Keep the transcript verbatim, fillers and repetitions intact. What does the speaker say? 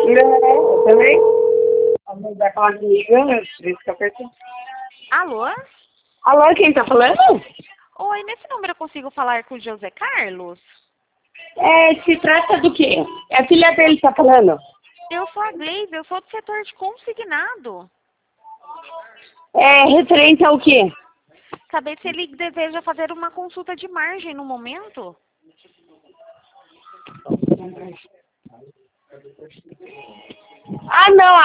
eu também. Vamos dar com a amiga, por isso que eu percebi. Alô? Alô, quem tá falando? Oi, nesse número eu consigo falar com o José Carlos? É, se trata do quê? É a filha dele que tá falando. Eu sou a Gleive, eu sou do setor de consignado. É referente ao quê? Saber se ele deseja fazer uma consulta de margem no momento? Ah, não,